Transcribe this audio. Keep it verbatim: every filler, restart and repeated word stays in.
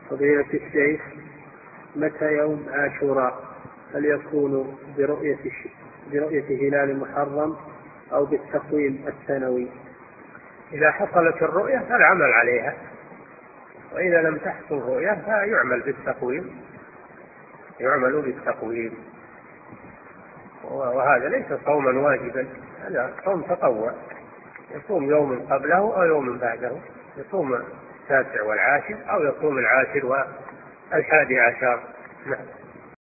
فضيلة الشيخ، متى يوم عاشوراء؟ هل يكون برؤية برؤية هلال محرم أو بالتقويم السنوي؟ إذا حصلت الرؤية فالعمل عليها، وإذا لم تحصل رؤية فيعمل بالتقويم، يعمل بالتقويم. وهذا ليس صوما واجبا، هذا صوم تطوع، يصوم يوم قبله أو يوم بعده، يصوم التاسع والعاشر أو يصوم العاشر والحادي عشر. نعم.